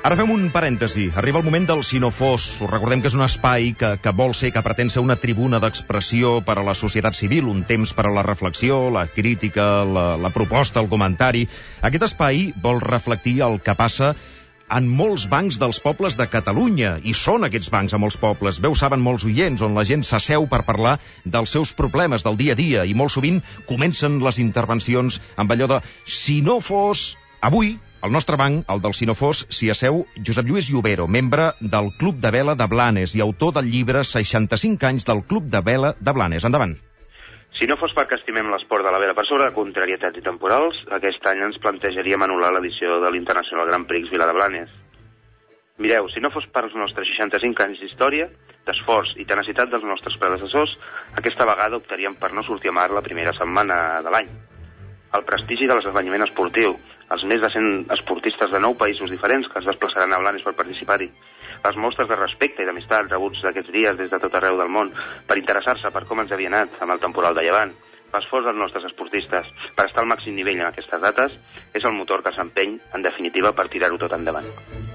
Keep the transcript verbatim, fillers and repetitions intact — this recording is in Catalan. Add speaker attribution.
Speaker 1: Ara fem un parèntesi. Arriba el moment del Si no fos. Us recordem que és un espai que, que vol ser, que pretén ser una tribuna d'expressió per a la societat civil, un temps per a la reflexió, la crítica, la, la proposta, el comentari. Aquest espai vol reflectir el que passa en molts bancs dels pobles de Catalunya, i són aquests bancs a molts pobles. Bé ho saben molts oients, on la gent s'asseu per parlar dels seus problemes del dia a dia, i molt sovint comencen les intervencions amb allò de si no fos. Avui, al nostre banc, el del Si no fos, s'hi asseu Josep Lluís Llobero, membre del Club de Vela de Blanes i autor del llibre seixanta-cinc anys del Club de Vela de Blanes. Endavant.
Speaker 2: Si no fos perquè estimem l'esport de la vela per sobre de contrarietats i temporals, aquest any ens plantejaríem anul·lar l'edició de l'Internacional Grand Prix Vila de Blanes. Mireu, si no fos per els nostres seixanta-cinc anys d'història, d'esforç i tenacitat dels nostres predecessors, aquesta vegada optaríem per no sortir a mar la primera setmana de l'any. El prestigi de l'esdeveniment esportiu, els més de cent esportistes de nou països diferents que es desplaçaran a Blanes per participar-hi, les mostres de respecte i d'amistat rebuts d'aquests dies des de tot arreu del món per interessar-se per com ens havia anat amb el temporal de llevant, l'esforç dels nostres esportistes per estar al màxim nivell en aquestes dates és el motor que s'empeny, en definitiva, per tirar-ho tot endavant.